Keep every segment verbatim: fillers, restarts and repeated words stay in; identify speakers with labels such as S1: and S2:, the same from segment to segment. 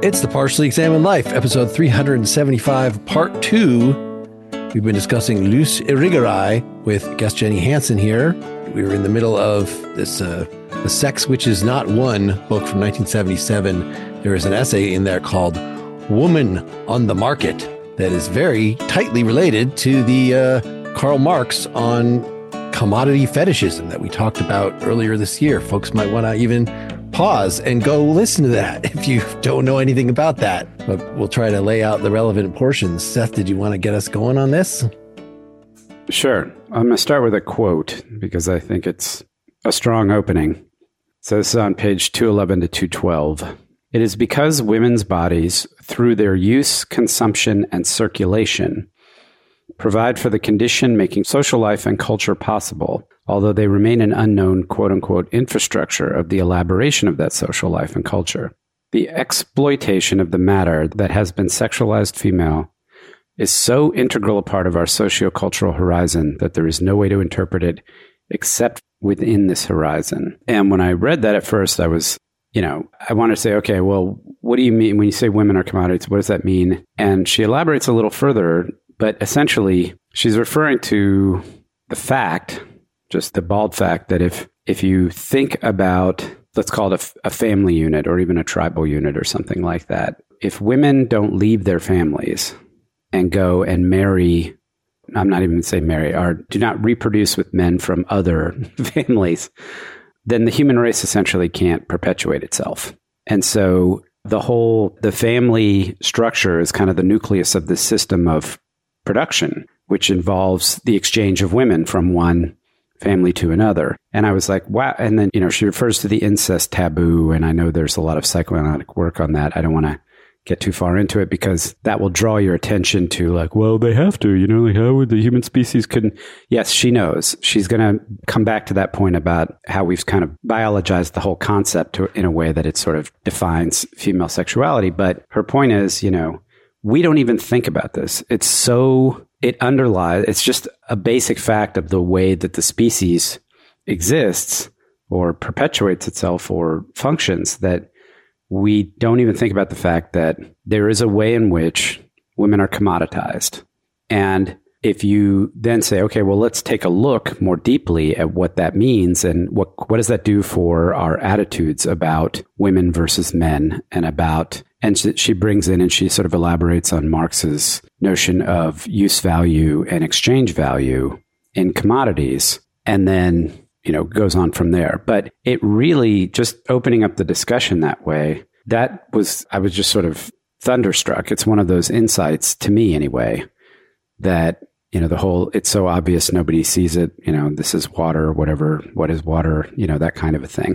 S1: It's the Partially Examined Life, episode three hundred seventy-five, part two. We've been discussing Lus Irigaray with guest Jenny Hansen here. We were in the middle of this uh, The Sex Which Is Not One book from nineteen seventy-seven. There is an essay in there called Woman on the Market that is very tightly related to the uh, Karl Marx on commodity fetishism that we talked about earlier this year. Folks might want to even pause and go listen to that if you don't know anything about that. But we'll try to lay out the relevant portions. Seth, did you want to get us going on this?
S2: Sure. I'm going to start with a quote because I think it's a strong opening. So this is on page two eleven to two twelve. It is because women's bodies, through their use, consumption, and circulation, provide for the condition making social life and culture possible, although they remain an unknown quote-unquote infrastructure of the elaboration of that social life and culture. The exploitation of the matter that has been sexualized female is so integral a part of our sociocultural horizon that there is no way to interpret it except within this horizon. And when I read that at first, I was, you know, I wanted to say, okay, well, what do you mean when you say women are commodities? What does that mean? And she elaborates a little further, but essentially she's referring to the fact, just the bald fact, that if if you think about, let's call it a, a family unit or even a tribal unit or something like that, if women don't leave their families and go and marry, I'm not even going to say marry, or do not reproduce with men from other families, then the human race essentially can't perpetuate itself. And so the whole, the family structure is kind of the nucleus of this system of production, which involves the exchange of women from one family to another. And I was like, wow. And then, you know, she refers to the incest taboo. And I know there's a lot of psychoanalytic work on that. I don't want to get too far into it because that will draw your attention to like, well, they have to, you know, like how would the human species couldn't? Yes, she knows. She's going to come back to that point about how we've kind of biologized the whole concept to, in a way that it sort of defines female sexuality. But her point is, you know, we don't even think about this. It's so, it underlies, it's just a basic fact of the way that the species exists or perpetuates itself or functions that we don't even think about the fact that there is a way in which women are commoditized. And if you then say, okay, well, let's take a look more deeply at what that means and what what does that do for our attitudes about women versus men and about, and she, she brings in and she sort of elaborates on Marx's notion of use value and exchange value in commodities. And then you know, goes on from there. But it really, just opening up the discussion that way, that was, I was just sort of thunderstruck. It's one of those insights, to me anyway, that, you know, the whole, it's so obvious nobody sees it, you know, this is water, whatever, what is water, you know, that kind of a thing.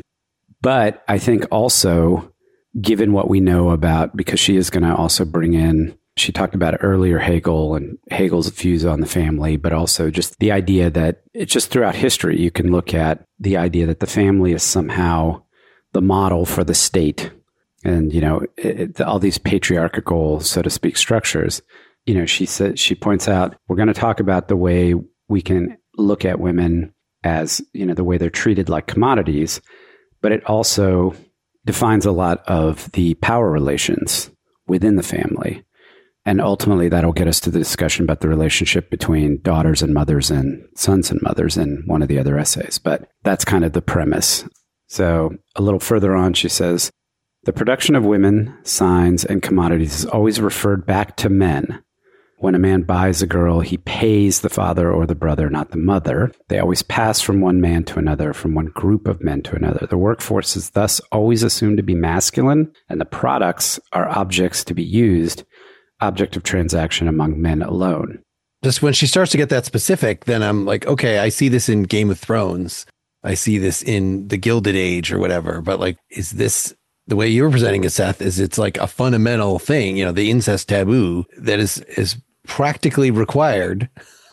S2: But I think also, given what we know about, because she is going to also bring in, she talked about earlier Hegel and Hegel's views on the family, but also just the idea that it's just throughout history, you can look at the idea that the family is somehow the model for the state. And, you know, it, all these patriarchal, so to speak, structures, you know, she said, she points out, we're going to talk about the way we can look at women as, you know, the way they're treated like commodities, but it also defines a lot of the power relations within the family. And ultimately, that'll get us to the discussion about the relationship between daughters and mothers and sons and mothers in one of the other essays. But that's kind of the premise. So a little further on, she says, the production of women, signs, and commodities is always referred back to men. When a man buys a girl, he pays the father or the brother, not the mother. They always pass from one man to another, from one group of men to another. The workforce is thus always assumed to be masculine, and the products are objects to be used, object of transaction among men alone.
S1: Just when she starts to get that specific, then I'm like, okay, I see this in Game of Thrones. I see this in the Gilded Age or whatever. But like, is this the way you were presenting it, Seth? Is it's like a fundamental thing, you know, the incest taboo that is, is practically required.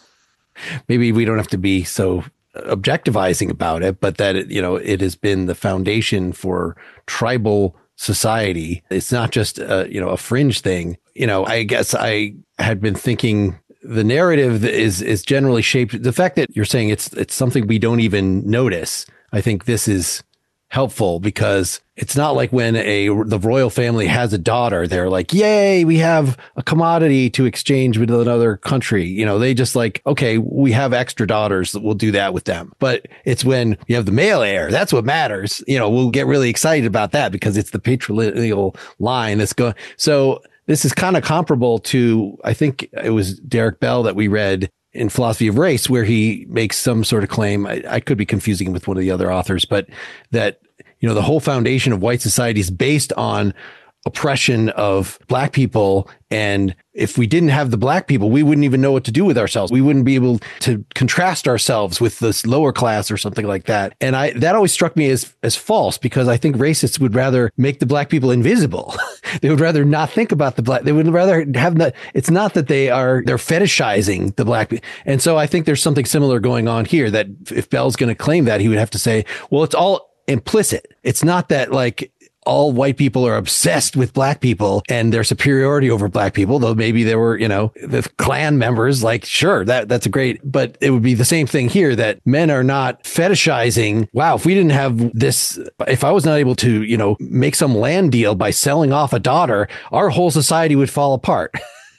S1: Maybe we don't have to be so objectivizing about it, but that, it, you know, it has been the foundation for tribal society. It's not just a, you know, a fringe thing. You know, I guess I had been thinking the narrative is is generally shaped. The fact that you're saying it's it's something we don't even notice. I think this is helpful because it's not like when a the royal family has a daughter, they're like, yay, we have a commodity to exchange with another country. You know, they just like, okay, we have extra daughters, we'll do that with them. But it's when you have the male heir, that's what matters. You know, we'll get really excited about that because it's the patrilineal line that's going. So this is kind of comparable to, I think it was Derek Bell that we read in Philosophy of Race, where he makes some sort of claim. I, I could be confusing him with one of the other authors, but that, you know, the whole foundation of white society is based on oppression of black people. And if we didn't have the black people, we wouldn't even know what to do with ourselves. We wouldn't be able to contrast ourselves with this lower class or something like that. And I, that always struck me as, as false, because I think racists would rather make the black people invisible. They would rather not think about the black. They would rather have not, it's not that they are, they're fetishizing the black people. And so I think there's something similar going on here, that if Bell's going to claim that, he would have to say, well, it's all implicit. It's not that like, all white people are obsessed with black people and their superiority over black people, though maybe there were, you know, the Klan members, like, sure, that that's a great, but it would be the same thing here, that men are not fetishizing. Wow, if we didn't have this, if I was not able to, you know, make some land deal by selling off a daughter, our whole society would fall apart.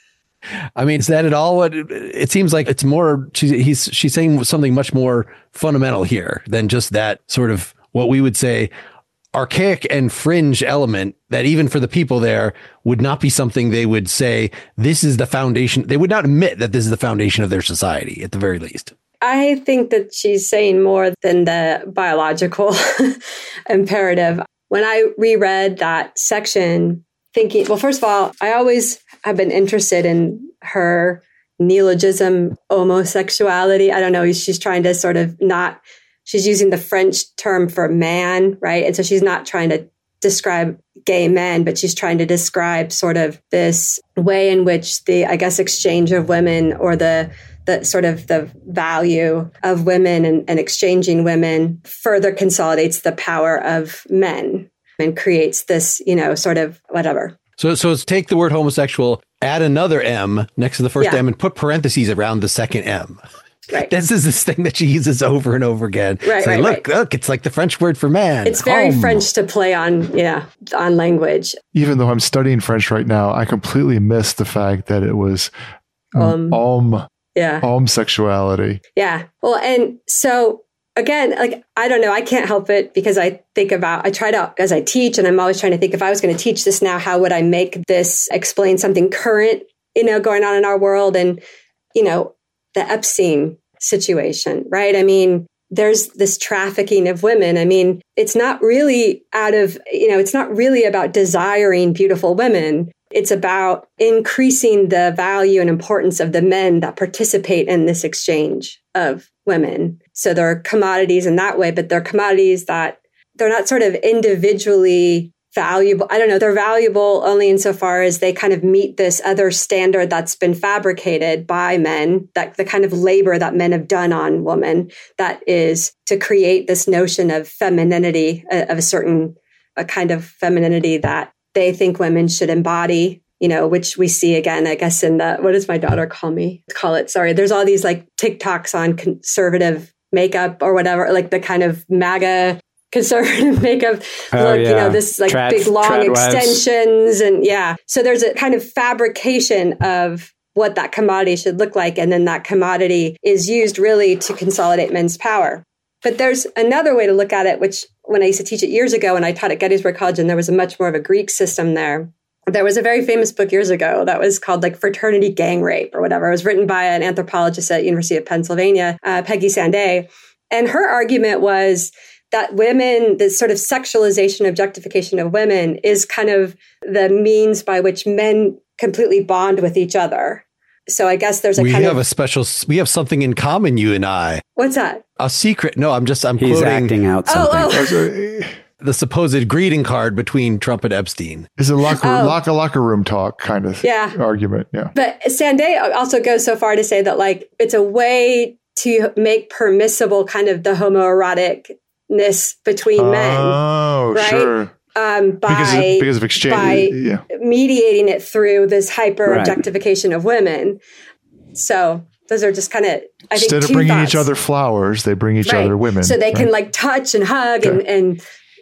S1: I mean, is that at all what it seems like? It's more, she's, he's, she's saying something much more fundamental here than just that sort of what we would say archaic and fringe element that even for the people there would not be something they would say, this is the foundation. They would not admit that this is the foundation of their society, at the very least.
S3: I think that she's saying more than the biological imperative. When I reread that section, thinking, well, first of all, I always have been interested in her neologism, homosexuality. I don't know. She's trying to sort of not, she's using the French term for man, right? And so she's not trying to describe gay men, but she's trying to describe sort of this way in which the, I guess, exchange of women, or the the sort of the value of women and, and exchanging women further consolidates the power of men and creates this, you know, sort of whatever.
S1: So, so let's take the word homosexual, add another M next to the first
S3: Yeah.
S1: M, and put parentheses around the second M.
S3: Right.
S1: This is this thing that she uses over and over again.
S3: Right,
S1: Say,
S3: right,
S1: look,
S3: right.
S1: look, it's like the French word for man.
S3: It's very
S1: Home.
S3: French to play on, yeah, on language.
S4: Even though I'm studying French right now, I completely missed the fact that it was
S3: Um,
S4: um,
S3: Yeah.
S4: homosexuality.
S3: Yeah. Well, and so again, like, I don't know, I can't help it because I think about, I try to, as I teach, and I'm always trying to think, if I was going to teach this now, how would I make this explain something current, you know, going on in our world? And, you know, the Epstein situation, right? I mean, there's this trafficking of women. I mean, it's not really out of, you know, it's not really about desiring beautiful women. It's about increasing the value and importance of the men that participate in this exchange of women. So they're commodities in that way, but they're commodities that they're not sort of individually valuable. I don't know. They're valuable only insofar as they kind of meet this other standard that's been fabricated by men, that the kind of labor that men have done on women, that is to create this notion of femininity, of a certain a kind of femininity that they think women should embody, you know, which we see again, I guess, in the, what does my daughter call me? Call it, sorry. There's all these like TikToks on conservative makeup or whatever, like the kind of MAGA conservative makeup
S2: Oh,
S3: look,
S2: yeah.
S3: you know, this like
S2: Trad-
S3: big long
S2: trad wives.
S3: extensions. And yeah, so there's a kind of fabrication of what that commodity should look like. And then that commodity is used really to consolidate men's power. But there's another way to look at it, which when I used to teach it years ago, and I taught at Gettysburg College, and there was a much more of a Greek system there. There was a very famous book years ago that was called like Fraternity Gang Rape or whatever. It was written by an anthropologist at University of Pennsylvania, uh, Peggy Sanday. And her argument was that women, the sort of sexualization, objectification of women is kind of the means by which men completely bond with each other. So I guess there's a
S1: we
S3: kind
S1: have
S3: of...
S1: a special, we have something in common, you and I.
S3: What's that?
S1: A secret. No, I'm just, I'm
S2: He's
S1: quoting
S2: acting out
S3: Oh,
S2: something.
S3: oh.
S1: the supposed greeting card between Trump and Epstein.
S4: It's a locker,
S3: Oh.
S4: locker, locker room talk kind of
S3: Yeah.
S4: argument. Yeah.
S3: But Sanday also goes so far to say that like it's a way to make permissible kind of the homoeroticness between men.
S4: Oh,
S3: right?
S4: sure.
S3: Um, by
S4: Because of, because of exchange.
S3: by
S4: yeah.
S3: mediating it through this hyper
S2: Right.
S3: objectification of women. So those are just kind of, I think,
S4: Instead of
S3: two
S4: bringing
S3: thoughts.
S4: each other flowers, they bring each
S3: Right.
S4: other women.
S3: So they can
S4: right?
S3: like touch and hug and,
S4: Okay.
S3: and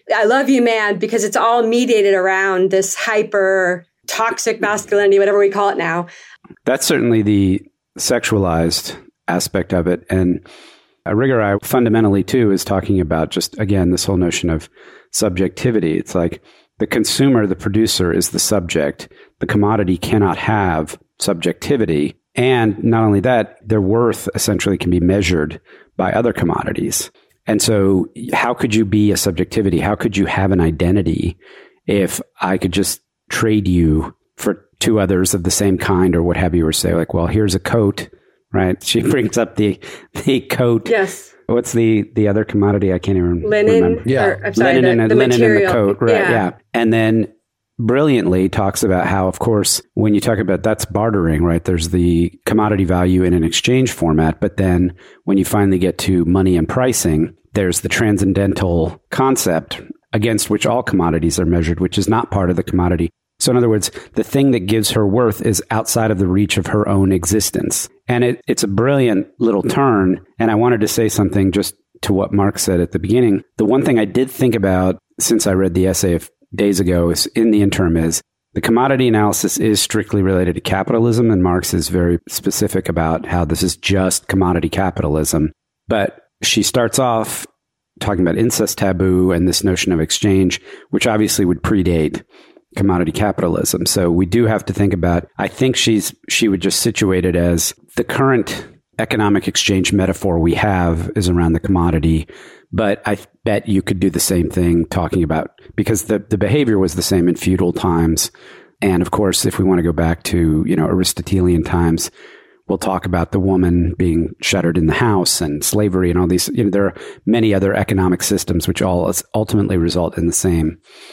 S3: I love you, man, because it's all mediated around this hyper toxic masculinity, whatever we call it now.
S2: That's certainly the sexualized aspect of it. And Irigaray fundamentally, too, is talking about just, again, this whole notion of subjectivity. It's like the consumer, the producer, is the subject. The commodity cannot have subjectivity. And not only that, their worth essentially can be measured by other commodities. And so how could you be a subjectivity? How could you have an identity if I could just trade you for two others of the same kind or what have you, or say like, well, here's a coat, right? She brings up the the coat.
S3: Yes.
S2: What's the, the other commodity? I can't even
S3: linen,
S2: remember.
S1: Yeah.
S3: Or, I'm sorry,
S2: linen
S3: the,
S2: and,
S3: the
S2: linen and the
S3: material.
S2: coat, right?
S3: Yeah.
S2: yeah. And then brilliantly talks about how, of course, when you talk about that's bartering, right? There's the commodity value in an exchange format. But then when you finally get to money and pricing, there's the transcendental concept against which all commodities are measured, which is not part of the commodity. So in other words, the thing that gives her worth is outside of the reach of her own existence. And it, it's a brilliant little turn. And I wanted to say something just to what Mark said at the beginning. The one thing I did think about since I read the essay of days ago is in the interim is the commodity analysis is strictly related to capitalism. And Marx is very specific about how this is just commodity capitalism. But she starts off talking about incest taboo and this notion of exchange, which obviously would predate commodity capitalism. So we do have to think about, I think she's she would just situate it as the current economic exchange metaphor we have is around the commodity. But I bet you could do the same thing talking about, because the, the behavior was the same in feudal times. And of course, if we want to go back to, you know, Aristotelian times, we'll talk about the woman being shuttered in the house and slavery and all these, you know, there are many other economic systems which all ultimately result in the same.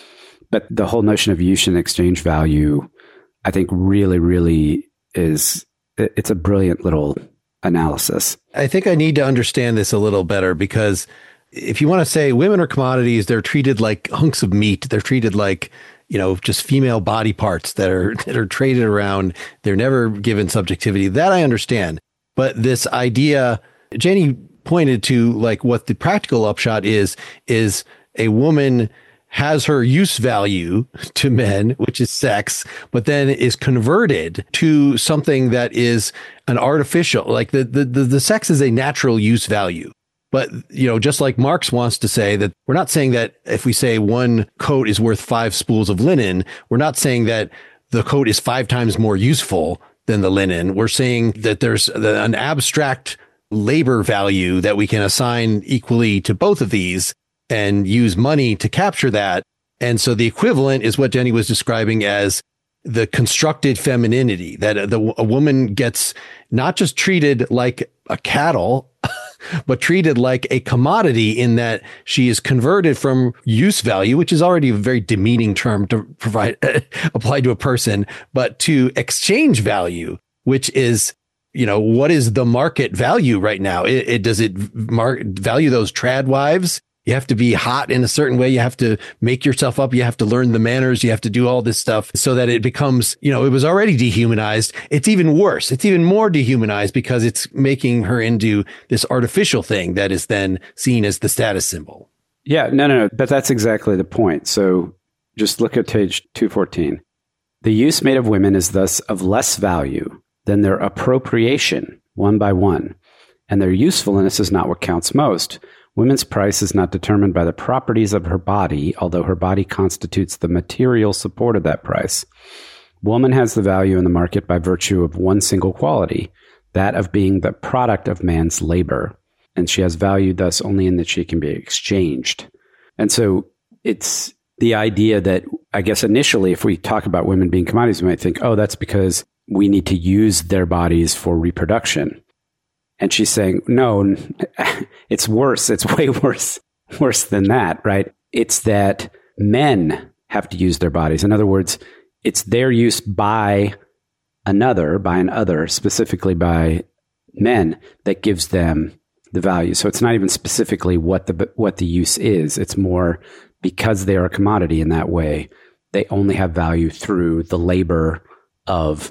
S2: But the whole notion of use and exchange value, I think really, really is, it's a brilliant little analysis.
S1: I think I need to understand this a little better, because if you want to say women are commodities, they're treated like hunks of meat. They're treated like, you know, just female body parts that are that are traded around. They're never given subjectivity. That I understand. But this idea, Jenny pointed to, like, what the practical upshot is, is a woman has her use value to men, which is sex, but then is converted to something that is an artificial, like the, the, the, the sex is a natural use value. But, you know, just like Marx wants to say that we're not saying that if we say one coat is worth five spools of linen, we're not saying that the coat is five times more useful than the linen. We're saying that there's an abstract labor value that we can assign equally to both of these and use money to capture that. And so the equivalent is what Jenny was describing as the constructed femininity, that the, a woman gets not just treated like a cattle, but treated like a commodity, in that she is converted from use value, which is already a very demeaning term to provide apply to a person, but to exchange value, which is, you know, what is the market value right now? It, it does it mar- value those trad wives? You have to be hot in a certain way. You have to make yourself up. You have to learn the manners. You have to do all this stuff so that it becomes, you know, it was already dehumanized. It's even worse. It's even more dehumanized because it's making her into this artificial thing that is then seen as the status symbol.
S2: Yeah, no, no, no. But that's exactly the point. So just look at page two fourteen. The use made of women is thus of less value than their appropriation one by one, and their usefulness is not what counts most. Women's price is not determined by the properties of her body, although her body constitutes the material support of that price. Woman has the value in the market by virtue of one single quality, that of being the product of man's labor. And she has value thus only in that she can be exchanged. And so it's the idea that, I guess initially, if we talk about women being commodities, we might think, oh, that's because we need to use their bodies for reproduction. And she's saying, no, it's worse. It's way worse, worse than that, right? It's that men have to use their bodies. In other words, it's their use by another, by an other, specifically by men, that gives them the value. So it's not even specifically what the what the use is. It's more because they are a commodity in that way, they only have value through the labor of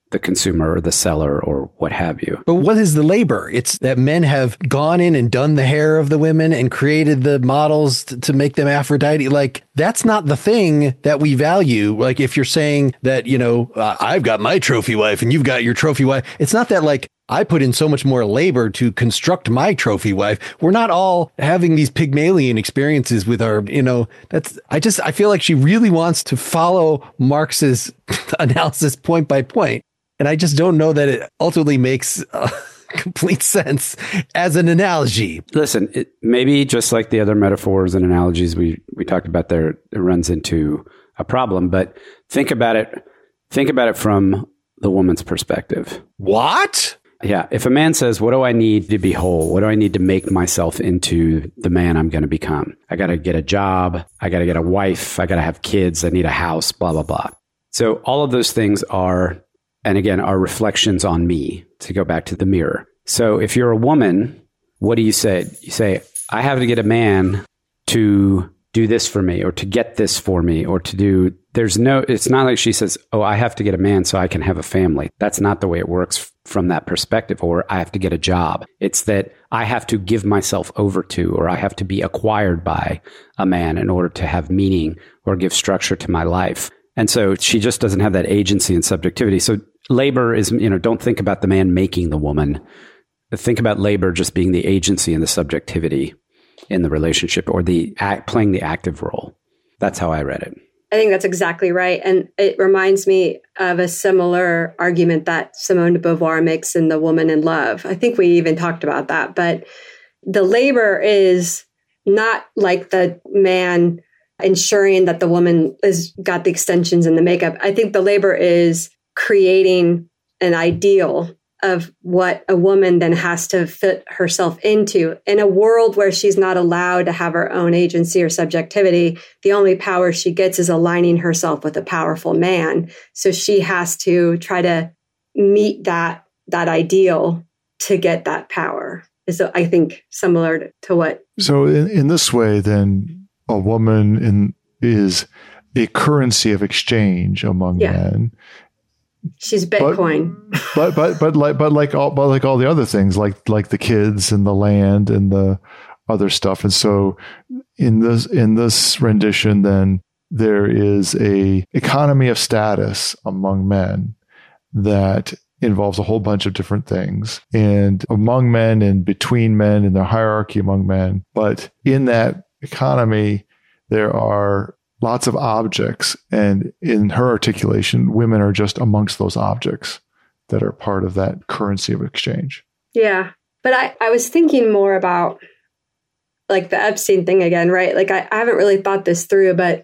S2: the consumer or the seller or what have you.
S1: But what is the labor? It's that men have gone in and done the hair of the women and created the models to, to make them Aphrodite. Like, that's not the thing that we value. Like, if you're saying that, you know, uh, I've got my trophy wife and you've got your trophy wife, it's not that like I put in so much more labor to construct my trophy wife. We're not all having these Pygmalion experiences with our, you know, that's, I just, I feel like she really wants to follow Marx's analysis point by point. And I just don't know that it ultimately makes uh, complete sense as an analogy.
S2: Listen, it, maybe just like the other metaphors and analogies we, we talked about there, it runs into a problem. But think about it. Think about it from the woman's perspective.
S1: What?
S2: Yeah. If a man says, what do I need to be whole? What do I need to make myself into the man I'm going to become? I got to get a job. I got to get a wife. I got to have kids. I need a house, blah, blah, blah. So all of those things are, and again, are reflections on me, to go back to the mirror. So if you're a woman, what do you say? You say, I have to get a man to do this for me, or to get this for me, or to do, there's no, it's not like she says, oh, I have to get a man so I can have a family. That's not the way it works from that perspective. Or I have to get a job. It's that I have to give myself over to, or I have to be acquired by a man in order to have meaning or give structure to my life. And so she just doesn't have that agency and subjectivity. So labor is, you know, don't think about the man making the woman. Think about labor just being the agency and the subjectivity in the relationship, or the act, playing the active role. That's how I read it.
S3: I think that's exactly right. And it reminds me of a similar argument that Simone de Beauvoir makes in The Woman in Love. I think we even talked about that. But the labor is not like the man ensuring that the woman has got the extensions and the makeup. I think the labor is creating an ideal of what a woman then has to fit herself into. In a world where she's not allowed to have her own agency or subjectivity, the only power she gets is aligning herself with a powerful man. So she has to try to meet that, that ideal to get that power. So I think similar to what.
S4: So in, in this way, then, a woman in, is a currency of exchange among yeah. men.
S3: She's Bitcoin.
S4: But, but but but like but like all but like all the other things, like like the kids and the land and the other stuff. And so in this in this rendition, then there is a economy of status among men that involves a whole bunch of different things, and among men and between men and the hierarchy among men. But in that economy, there are lots of objects, and in her articulation, women are just amongst those objects that are part of that currency of exchange.
S3: Yeah. But I, I was thinking more about like the Epstein thing again, right? Like I, I haven't really thought this through, but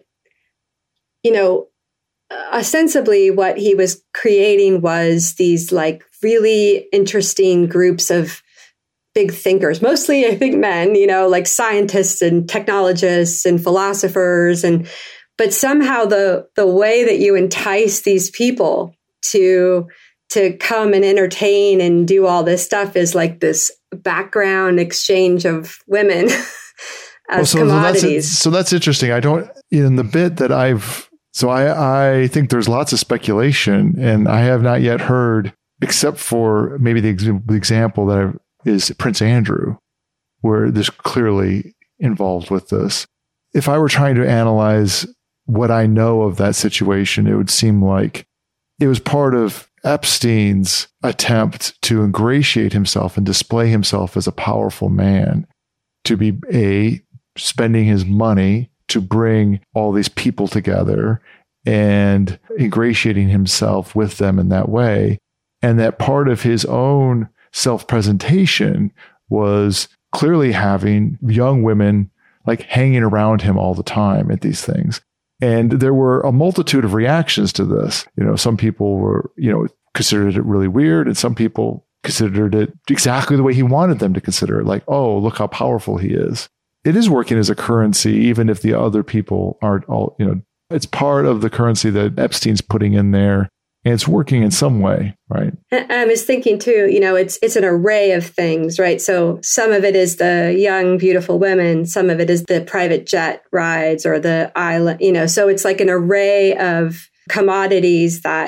S3: you know, ostensibly what he was creating was these like really interesting groups of big thinkers, mostly, I think, men, you know, like scientists and technologists and philosophers. And, but somehow the, the way that you entice these people to, to come and entertain and do all this stuff is like this background exchange of women as
S4: well, so,
S3: commodities.
S4: So that's, so that's interesting. I don't, in the bit that I've, so I, I think there's lots of speculation, and I have not yet heard, except for maybe the, ex- the example that I've, is Prince Andrew, where there's clearly involved with this. If I were trying to analyze what I know of that situation, it would seem like it was part of Epstein's attempt to ingratiate himself and display himself as a powerful man, to be a spending his money to bring all these people together and ingratiating himself with them in that way. And that part of his own self-presentation was clearly having young women like hanging around him all the time at these things. And there were a multitude of reactions to this. You know, some people were, you know, considered it really weird, and some people considered it exactly the way he wanted them to consider it. Like, oh, look how powerful he is. It is working as a currency, even if the other people aren't all, you know, it's part of the currency that Epstein's putting in there. And it's working in some way, right?
S3: I was thinking too, you know, it's it's an array of things, right? So some of it is the young, beautiful women. Some of it is the private jet rides or the island, you know, so it's like an array of commodities that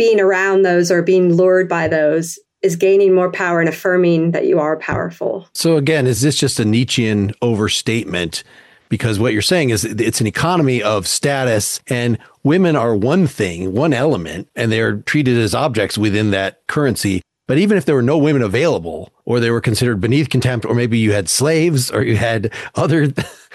S3: being around those or being lured by those is gaining more power and affirming that you are powerful.
S1: So again, is this just a Nietzschean overstatement? Because what you're saying is it's an economy of status, and women are one thing, one element, and they're treated as objects within that currency. But even if there were no women available, or they were considered beneath contempt, or maybe you had slaves, or you had other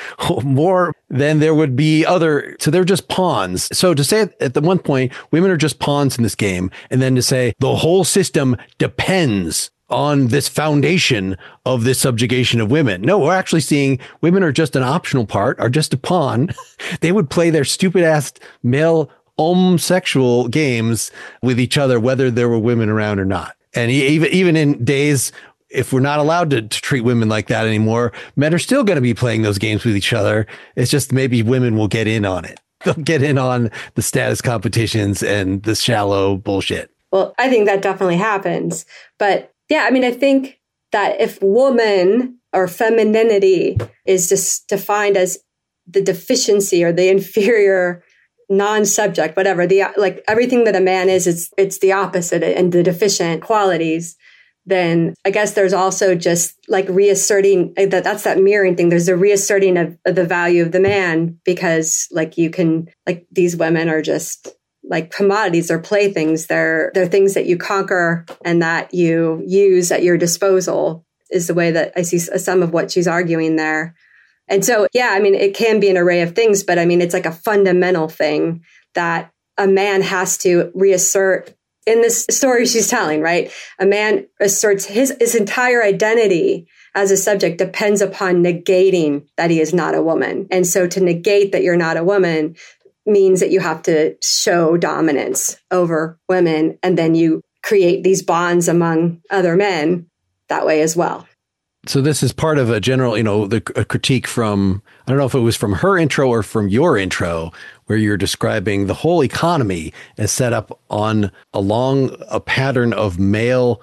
S1: more, then there would be other. So they're just pawns. So to say at the one point, women are just pawns in this game, and then to say the whole system depends on this foundation of this subjugation of women. No, we're actually seeing women are just an optional part, are just a pawn. They would play their stupid ass male homosexual games with each other, whether there were women around or not. And even, even in days, if we're not allowed to, to treat women like that anymore, men are still going to be playing those games with each other. It's just maybe women will get in on it. They'll get in on the status competitions and the shallow bullshit.
S3: Well, I think that definitely happens. But yeah, I mean, I think that if woman or femininity is just defined as the deficiency or the inferior non-subject, whatever, the like everything that a man is, it's it's the opposite and the deficient qualities, then I guess there's also just like reasserting that that's that mirroring thing. There's a reasserting of, of the value of the man because like you can, like these women are just like commodities or playthings. They're, they're things that you conquer and that you use at your disposal is the way that I see some of what she's arguing there. And so, yeah, I mean, it can be an array of things, but I mean, it's like a fundamental thing that a man has to reassert in this story she's telling, right? A man asserts his, his entire identity as a subject depends upon negating that he is not a woman. And so to negate that you're not a woman means that you have to show dominance over women. And then you create these bonds among other men that way as well.
S1: So this is part of a general, you know, the a critique from, I don't know if it was from her intro or from your intro, where you're describing the whole economy as set up on along a pattern of male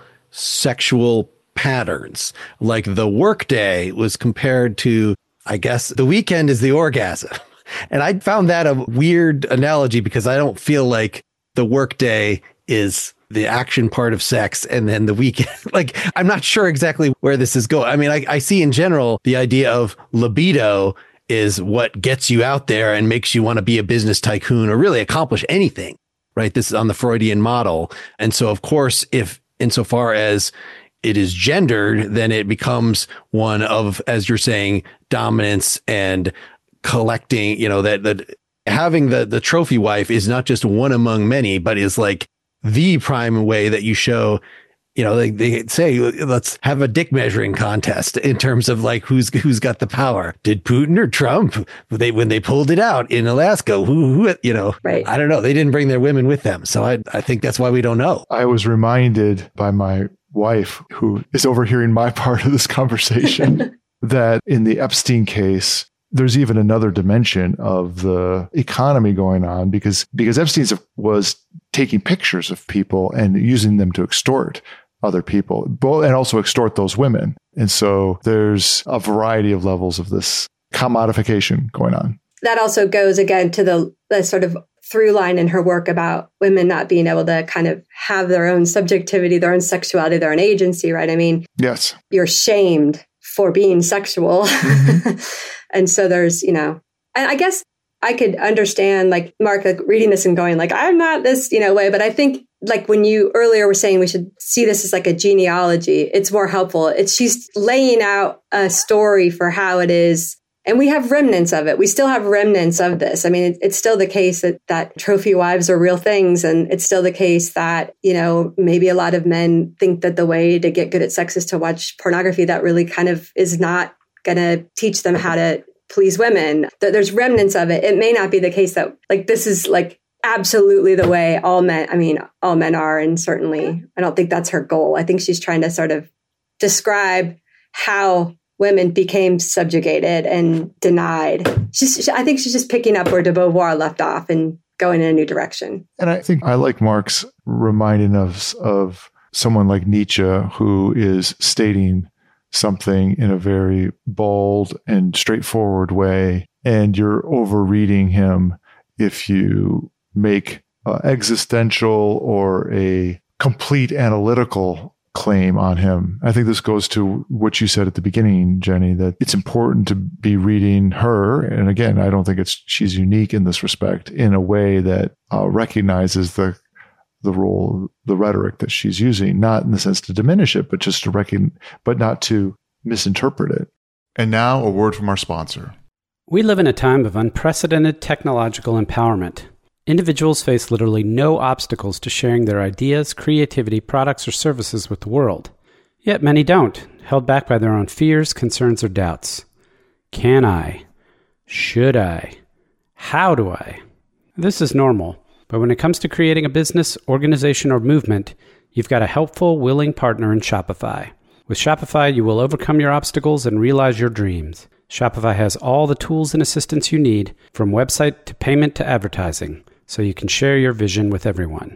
S1: sexual patterns. Like the workday was compared to, I guess, the weekend is the orgasm. And I found that a weird analogy because I don't feel like the workday is the action part of sex and then the weekend. Like, I'm not sure exactly where this is going. I mean, I, I see in general the idea of libido is what gets you out there and makes you want to be a business tycoon or really accomplish anything, right? This is on the Freudian model. And so, of course, if insofar as it is gendered, then it becomes one of, as you're saying, dominance and collecting, you know, that, that having the, the trophy wife is not just one among many, but is like the prime way that you show, you know, they, they say, let's have a dick measuring contest in terms of like, who's, who's got the power. Did Putin or Trump, they, when they pulled it out in Alaska, who, who, you know,
S3: right.
S1: I don't know. They didn't bring their women with them. So I, I think that's why we don't know.
S4: I was reminded by my wife, who is overhearing my part of this conversation, that in the Epstein case, there's even another dimension of the economy going on because, because Epstein was taking pictures of people and using them to extort other people, and also extort those women. And so there's a variety of levels of this commodification going on.
S3: That also goes again to the, the sort of through line in her work about women not being able to kind of have their own subjectivity, their own sexuality, their own agency, right? I mean,
S4: yes,
S3: you're shamed for being sexual. Mm-hmm. And so there's, you know, and I guess I could understand like Mark, like reading this and going like, I'm not this, you know, way. But I think like when you earlier were saying we should see this as like a genealogy, it's more helpful. It's she's laying out a story for how it is. And we have remnants of it. We still have remnants of this. I mean, it, it's still the case that, that trophy wives are real things. And it's still the case that, you know, maybe a lot of men think that the way to get good at sex is to watch pornography. That really kind of is not going to teach them how to please women. There's remnants of it. It may not be the case that like this is like absolutely the way all men, I mean, all men are. And certainly I don't think that's her goal. I think she's trying to sort of describe how women became subjugated and denied. She's, I think she's just picking up where de Beauvoir left off and going in a new direction.
S4: And I think I like Mark's reminding us of someone like Nietzsche, who is stating something in a very bold and straightforward way, and you're overreading him if you make uh, existential or a complete analytical claim on him. I think this goes to what you said at the beginning, Jenny, that it's important to be reading her. And again, I don't think it's she's unique in this respect, in a way that uh, recognizes the the role, the rhetoric that she's using, not in the sense to diminish it, but just to reckon, but not to misinterpret it.
S5: And now a word from our sponsor.
S2: We live in a time of unprecedented technological empowerment. Individuals face literally no obstacles to sharing their ideas, creativity, products, or services with the world. Yet many don't, held back by their own fears, concerns, or doubts. Can I? Should I? How do I? This is normal. But when it comes to creating a business, organization, or movement, you've got a helpful, willing partner in Shopify. With Shopify, you will overcome your obstacles and realize your dreams. Shopify has all the tools and assistance you need, from website to payment to advertising, so you can share your vision with everyone.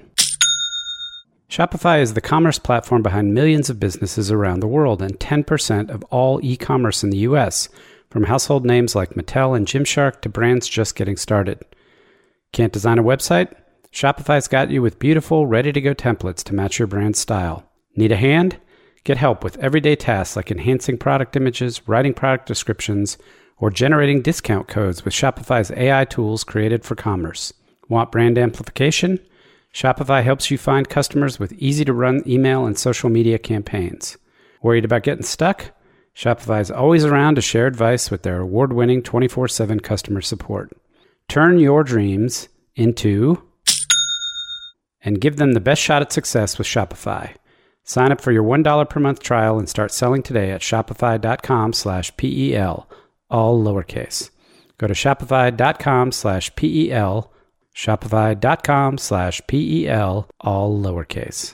S2: Shopify is the commerce platform behind millions of businesses around the world and ten percent of all e-commerce in the U S, from household names like Mattel and Gymshark to brands just getting started. Can't design a website? Shopify's got you with beautiful, ready-to-go templates to match your brand's style. Need a hand? Get help with everyday tasks like enhancing product images, writing product descriptions, or generating discount codes with Shopify's A I tools created for commerce. Want brand amplification? Shopify helps you find customers with easy-to-run email and social media campaigns. Worried about getting stuck? Shopify is always around to share advice with their award-winning twenty-four seven customer support. Turn your dreams into and give them the best shot at success with Shopify. Sign up for your one dollar per month trial and start selling today at shopify.com slash P-E-L, all lowercase. Go to shopify.com slash P-E-L, shopify.com slash P-E-L, all lowercase.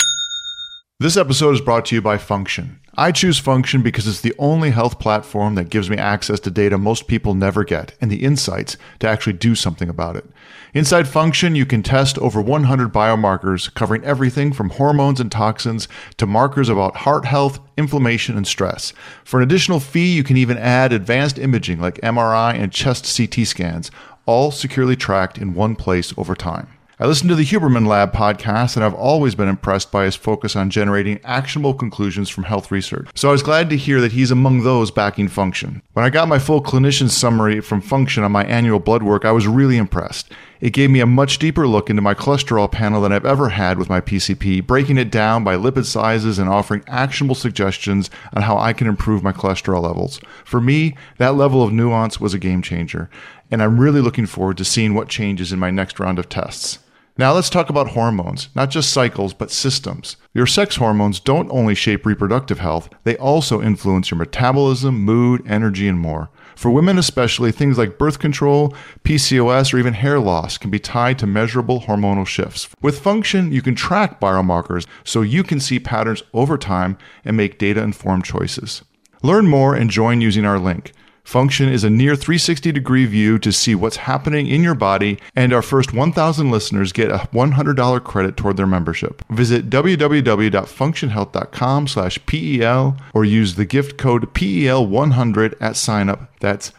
S5: This episode is brought to you by Function. I choose Function because it's the only health platform that gives me access to data most people never get and the insights to actually do something about it. Inside Function, you can test over one hundred biomarkers covering everything from hormones and toxins to markers about heart health, inflammation, and stress. For an additional fee, you can even add advanced imaging like M R I and chest C T scans, all securely tracked in one place over time. I listen to the Huberman Lab podcast, and I've always been impressed by his focus on generating actionable conclusions from health research. So I was glad to hear that he's among those backing Function. When I got my full clinician summary from Function on my annual blood work, I was really impressed. It gave me a much deeper look into my cholesterol panel than I've ever had with my P C P, breaking it down by lipid sizes and offering actionable suggestions on how I can improve my cholesterol levels. For me, that level of nuance was a game changer, and I'm really looking forward to seeing what changes in my next round of tests. Now let's talk about hormones, not just cycles, but systems. Your sex hormones don't only shape reproductive health, they also influence your metabolism, mood, energy, and more. For women especially, things like birth control, P C O S, or even hair loss can be tied to measurable hormonal shifts. With Function, you can track biomarkers so you can see patterns over time and make data-informed choices. Learn more and join using our link. Function is a near three sixty degree view to see what's happening in your body, and our first one thousand listeners get a one hundred dollars credit toward their membership. Visit www.functionhealth.com slash PEL or use the gift code P E L one hundred at signup. That's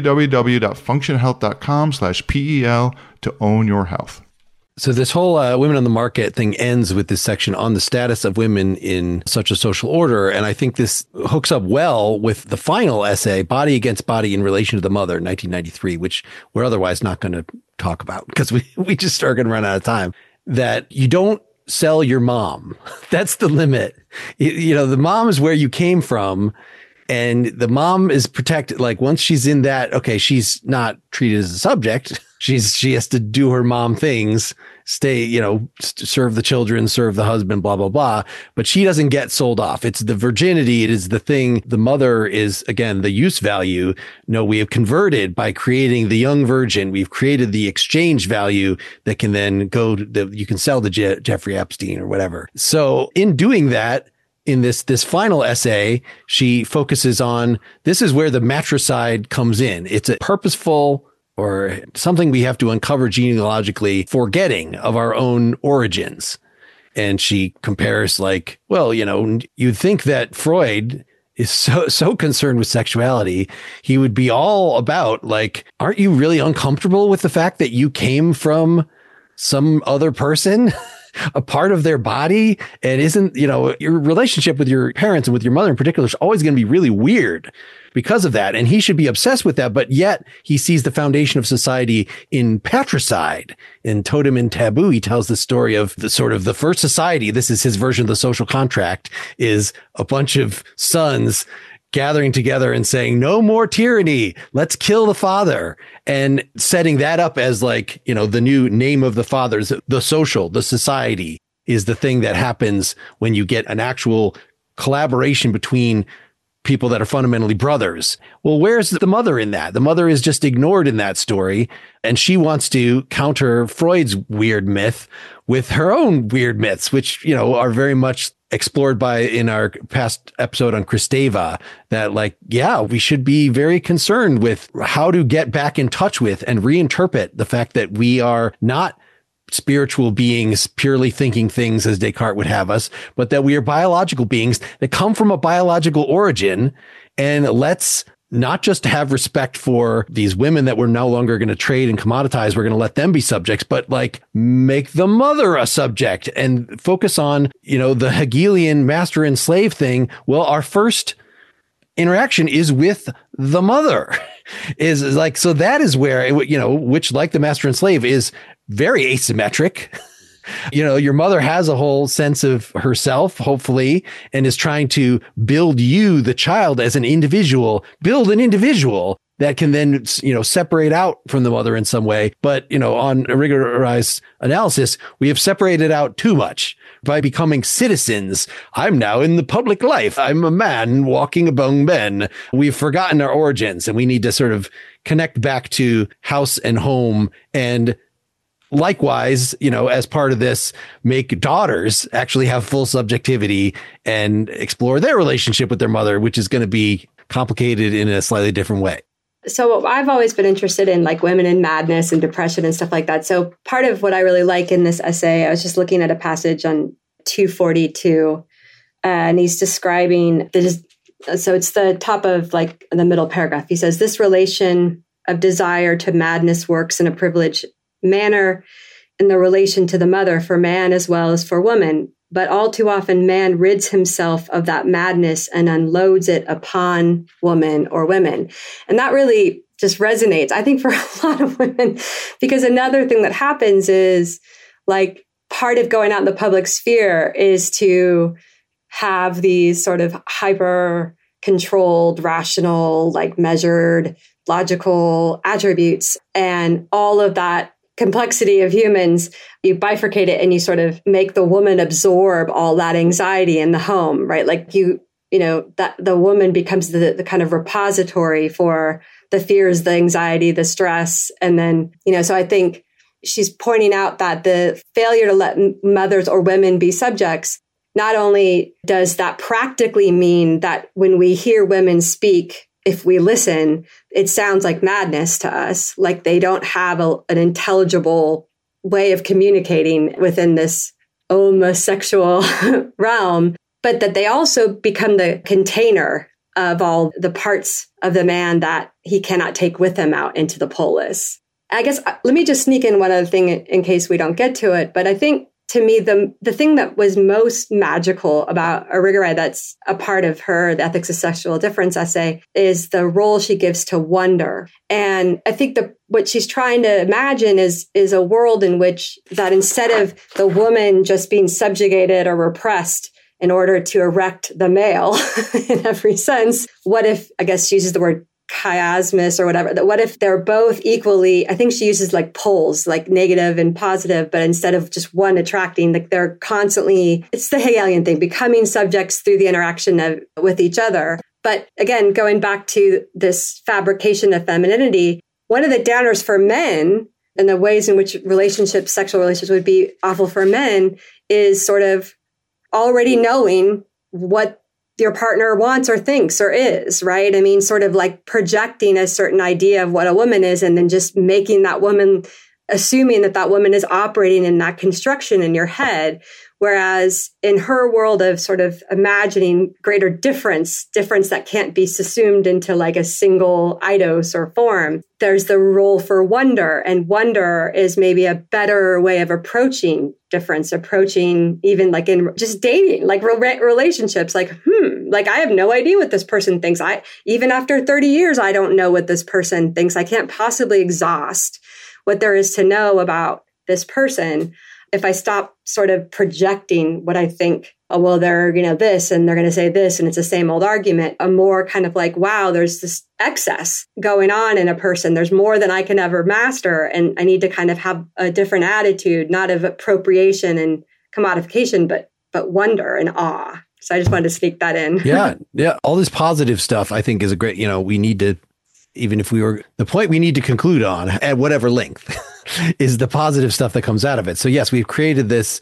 S5: www.functionhealth.com slash PEL to own your health.
S1: So this whole uh, women on the market thing ends with this section on the status of women in such a social order. And I think this hooks up well with the final essay, Body Against Body in Relation to the Mother, nineteen ninety-three, which we're otherwise not going to talk about because we, we just are going to run out of time. That you don't sell your mom. That's the limit. You, you know, the mom is where you came from. And the mom is protected. Like once she's in that, okay, she's not treated as a subject. She's, she has to do her mom things, stay, you know, serve the children, serve the husband, blah, blah, blah. But she doesn't get sold off. It's the virginity. It is the thing. The mother is, again, the use value. No, we have converted by creating the young virgin. We've created the exchange value that can then go to the, you can sell to Je- Jeffrey Epstein or whatever. So in doing that, in this, this final essay, she focuses on, this is where the matricide comes in. It's a purposeful or something we have to uncover genealogically, forgetting of our own origins. And she compares like, well, you know, you'd think that Freud is so, so concerned with sexuality. He would be all about like, aren't you really uncomfortable with the fact that you came from some other person, a part of their body, and isn't, you know, your relationship with your parents and with your mother in particular is always going to be really weird because of that. And he should be obsessed with that. But yet he sees the foundation of society in patricide. In Totem and Taboo, he tells the story of the sort of the first society. This is his version of the social contract, is a bunch of sons gathering together and saying, no more tyranny. Let's kill the father, and setting that up as like, you know, the new name of the fathers. The social, the society is the thing that happens when you get an actual collaboration between people that are fundamentally brothers. Well, where's the mother in that? The mother is just ignored in that story. And she wants to counter Freud's weird myth with her own weird myths, which, you know, are very much explored by in our past episode on Kristeva, that like, yeah, we should be very concerned with how to get back in touch with and reinterpret the fact that we are not spiritual beings purely thinking things as Descartes would have us, but that we are biological beings that come from a biological origin. And let's not just have respect for these women that we're no longer going to trade and commoditize. We're going to let them be subjects, but like make the mother a subject and focus on, you know, the Hegelian master and slave thing. Well, our first interaction is with the mother is like, so that is where, it, you know, which like the master and slave is very asymmetric. You know, your mother has a whole sense of herself, hopefully, and is trying to build you, the child, as an individual, build an individual that can then, you know, separate out from the mother in some way. But, you know, on Irigaray's analysis, we have separated out too much by becoming citizens. I'm now in the public life. I'm a man walking among men. We've forgotten our origins, and we need to sort of connect back to house and home. And likewise, you know, as part of this, make daughters actually have full subjectivity and explore their relationship with their mother, which is going to be complicated in a slightly different way.
S3: So I've always been interested in like women in madness and depression and stuff like that. So part of what I really like in this essay, I was just looking at a passage on two forty-two, uh, and he's describing this. So it's the top of like the middle paragraph. He says, this relation of desire to madness works in a privileged manner in the relation to the mother for man as well as for woman. But all too often, man rids himself of that madness and unloads it upon woman or women. And that really just resonates, I think, for a lot of women, because another thing that happens is like part of going out in the public sphere is to have these sort of hyper controlled, rational, like measured, logical attributes. And all of that complexity of humans, you bifurcate it and you sort of make the woman absorb all that anxiety in the home, right? Like you, you know, that the woman becomes the, the kind of repository for the fears, the anxiety, the stress. And then, you know, so I think she's pointing out that the failure to let mothers or women be subjects, not only does that practically mean that when we hear women speak, if we listen, it sounds like madness to us, like they don't have a, an intelligible way of communicating within this homosexual realm, but that they also become the container of all the parts of the man that he cannot take with him out into the polis. I guess, let me just sneak in one other thing in case we don't get to it, but I think to me, the the thing that was most magical about Irigaray, that's a part of her, The Ethics of Sexual Difference essay, is the role she gives to wonder. And I think the what she's trying to imagine is, is a world in which that instead of the woman just being subjugated or repressed in order to erect the male in every sense, what if, I guess she uses the word chiasmus or whatever, that what if they're both equally, I think she uses like poles, like negative and positive, but instead of just one attracting, like they're constantly, it's the Hegelian thing, becoming subjects through the interaction of, with each other. But again, going back to this fabrication of femininity, one of the downers for men and the ways in which relationships, sexual relationships would be awful for men is sort of already knowing what your partner wants or thinks or is, right? I mean, sort of like projecting a certain idea of what a woman is and then just making that woman, assuming that that woman is operating in that construction in your head. Whereas in her world of sort of imagining greater difference, difference that can't be subsumed into like a single eidos or form, there's the role for wonder. And wonder is maybe a better way of approaching difference, approaching even like in just dating, like re- relationships, like, hmm, like I have no idea what this person thinks. I, even after thirty years, I don't know what this person thinks. I can't possibly exhaust what there is to know about this person. If I stop sort of projecting what I think, oh, well, they're, you know, this, and they're going to say this, and it's the same old argument, a more kind of like, wow, there's this excess going on in a person. There's more than I can ever master. And I need to kind of have a different attitude, not of appropriation and commodification, but, but wonder and awe. So I just wanted to sneak that in.
S1: yeah. Yeah. All this positive stuff, I think, is a great, you know, we need to, even if we were, the point we need to conclude on at whatever length is the positive stuff that comes out of it. So yes, we've created this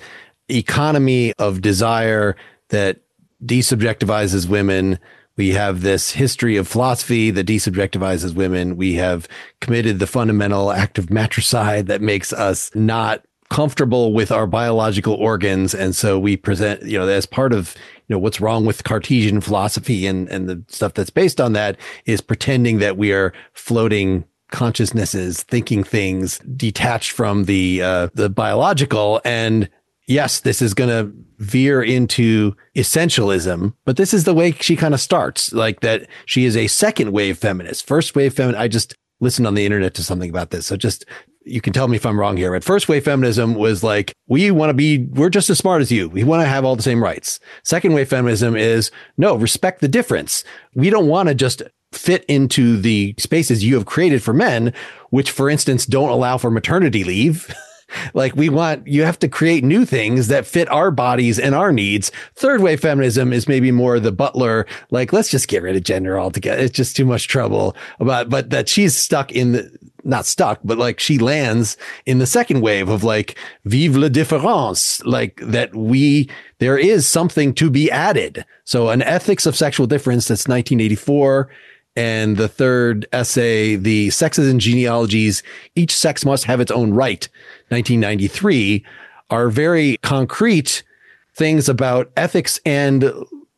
S1: economy of desire that desubjectivizes women. We have this history of philosophy that desubjectivizes women. We have committed the fundamental act of matricide that makes us not comfortable with our biological organs. And so we present, you know, as part of, you know, what's wrong with Cartesian philosophy and, and the stuff that's based on that is pretending that we are floating consciousnesses, thinking things detached from the, uh, the biological. And yes, this is going to veer into essentialism, but this is the way she kind of starts, like that she is a second wave feminist. First wave feminist, I just listened on the internet to something about this. So just, you can tell me if I'm wrong here. But first wave feminism was like, we want to be, we're just as smart as you. We want to have all the same rights. Second wave feminism is, no, respect the difference. We don't want to just fit into the spaces you have created for men, which, for instance, don't allow for maternity leave. Like, we want, you have to create new things that fit our bodies and our needs. Third wave feminism is maybe more the butler, like, let's just get rid of gender altogether. It's just too much trouble. About, but that she's stuck in the, not stuck, but like she lands in the second wave of like, vive la différence, like that we, there is something to be added. So an ethics of sexual difference, that's nineteen eighty-four. And the third essay, the sexes and genealogies, each sex must have its own right, nineteen ninety-three, are very concrete things about ethics and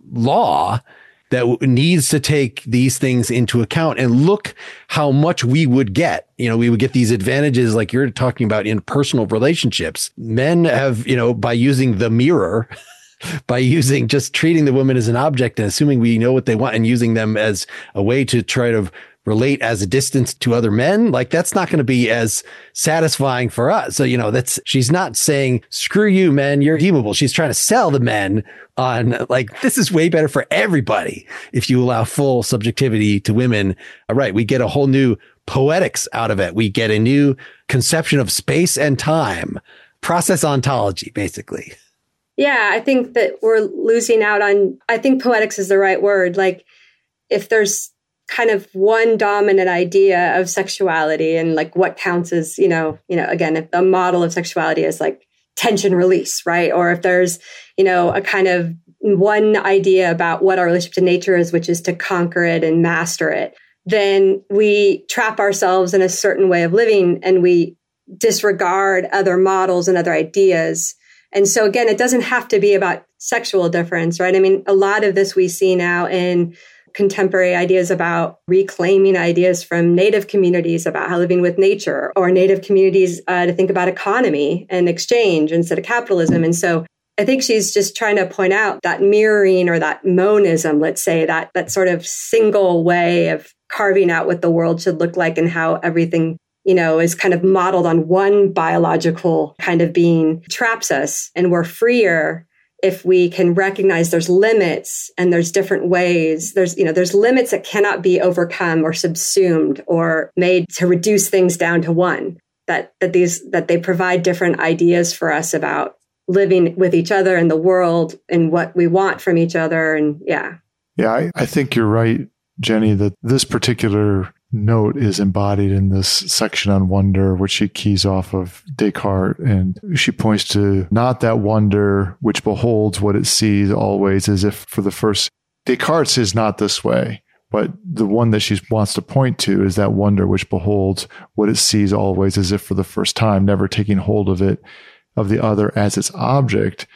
S1: law that needs to take these things into account. And look how much we would get. You know, we would get these advantages like you're talking about in personal relationships. Men have, you know, by using the mirror, by using just treating the woman as an object and assuming we know what they want and using them as a way to try to relate as a distance to other men, like that's not going to be as satisfying for us. So, you know, that's, she's not saying, screw you, men, you're redeemable. She's trying to sell the men on like, this is way better for everybody if you allow full subjectivity to women. All right, we get a whole new poetics out of it. We get a new conception of space and time, process ontology, basically.
S3: Yeah, I think that we're losing out on, I think poetics is the right word. Like if there's kind of one dominant idea of sexuality and like what counts as, you know, you know, again, if a model of sexuality is like tension release, right? Or if there's, you know, a kind of one idea about what our relationship to nature is, which is to conquer it and master it, then we trap ourselves in a certain way of living and we disregard other models and other ideas. And so again, it doesn't have to be about sexual difference, right? I mean, a lot of this we see now in contemporary ideas about reclaiming ideas from Native communities about how living with nature, or Native communities uh, to think about economy and exchange instead of capitalism. And so I think she's just trying to point out that mirroring or that monism, let's say, that that sort of single way of carving out what the world should look like and how everything, you know, is kind of modeled on one biological kind of being, traps us. And we're freer if we can recognize there's limits and there's different ways. There's, you know, there's limits that cannot be overcome or subsumed or made to reduce things down to one. That that these that they provide different ideas for us about living with each other and the world and what we want from each other. And yeah.
S4: Yeah, I, I think you're right, Jenny, that this particular note is embodied in this section on wonder, which she keys off of Descartes. And she points to not that wonder which beholds what it sees always, as if for the first, Descartes is not this way, but the one that she wants to point to is that wonder which beholds what it sees always, as if for the first time, never taking hold of it, of the other as its object.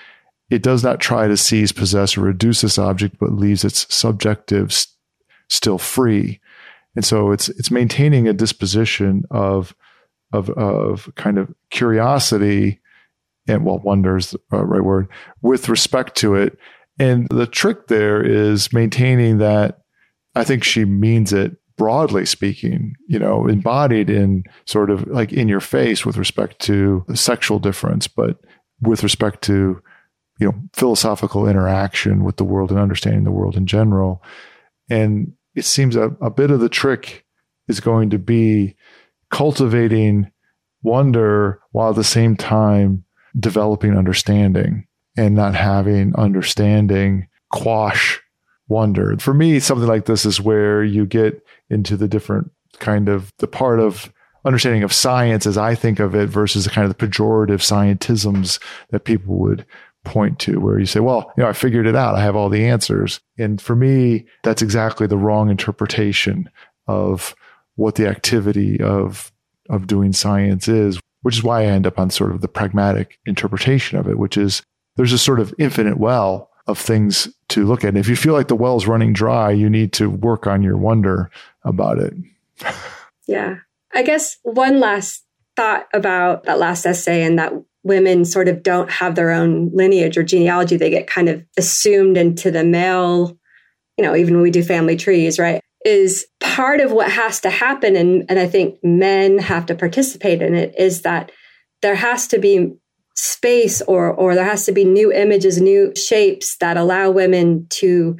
S4: it does not try to seize, possess, or reduce this object, but leaves its subjective st- still free. And so it's it's maintaining a disposition of of of kind of curiosity and, well, wonder is the right word, with respect to it. And the trick there is maintaining that, I think she means it broadly speaking, you know, embodied in sort of like in your face with respect to the sexual difference, but with respect to, you know, philosophical interaction with the world and understanding the world in general. And it seems a, a bit of the trick is going to be cultivating wonder while at the same time developing understanding, and not having understanding quash wonder. For me, something like this is where you get into the different kind of the part of understanding of science as I think of it versus the kind of the pejorative scientisms that people would point to, where you say, well, you know, I figured it out. I have all the answers. And for me, that's exactly the wrong interpretation of what the activity of, of doing science is, which is why I end up on sort of the pragmatic interpretation of it, which is there's a sort of infinite well of things to look at. And if you feel like the well's running dry, you need to work on your wonder about it.
S3: Yeah. I guess one last thought about that last essay, and that women sort of don't have their own lineage or genealogy. They get kind of assumed into the male, you know, even when we do family trees, right? Is part of what has to happen, and, and I think men have to participate in it, is that there has to be space or or there has to be new images, new shapes that allow women to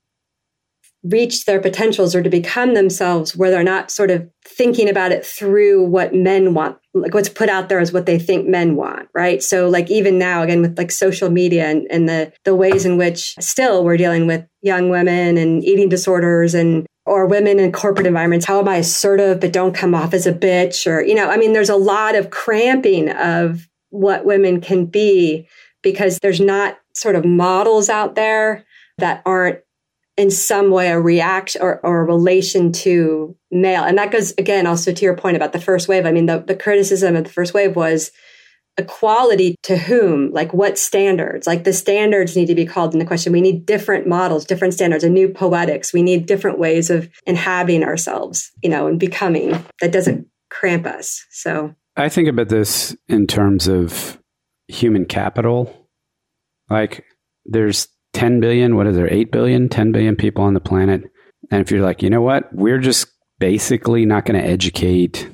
S3: reach their potentials or to become themselves, where they're not sort of thinking about it through what men want, like what's put out there is what they think men want, right? So like even now, again, with like social media and, and the the ways in which still we're dealing with young women and eating disorders and or women in corporate environments. How am I assertive but don't come off as a bitch? Or, you know, I mean, there's a lot of cramping of what women can be because there's not sort of models out there that aren't in some way a reaction or, or a relation to male. And that goes, again, also to your point about the first wave. I mean, the, the criticism of the first wave was equality to whom? Like what standards? Like the standards need to be called into question. We need different models, different standards, a new poetics. We need different ways of inhabiting ourselves, you know, and becoming that doesn't cramp us. So
S2: I think about this in terms of human capital. Like there's ten billion, what is there, eight billion, ten billion people on the planet. And if you're like, you know what, we're just basically not going to educate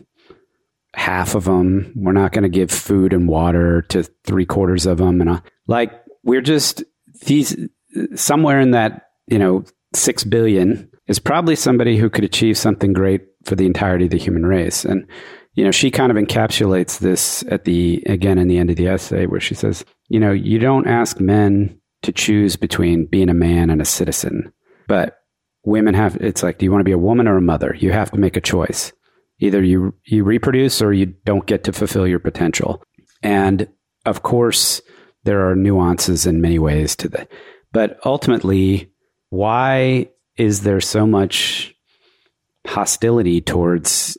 S2: half of them. We're not going to give food and water to three quarters of them. And uh, like, we're just these somewhere in that, you know, six billion is probably somebody who could achieve something great for the entirety of the human race. And, you know, she kind of encapsulates this at the, again, in the end of the essay where she says, you know, you don't ask men to choose between being a man and a citizen, but women have, it's like, do you want to be a woman or a mother? You have to make a choice. Either you you reproduce or you don't get to fulfill your potential. And of course, there are nuances in many ways to that. But ultimately, why is there so much hostility towards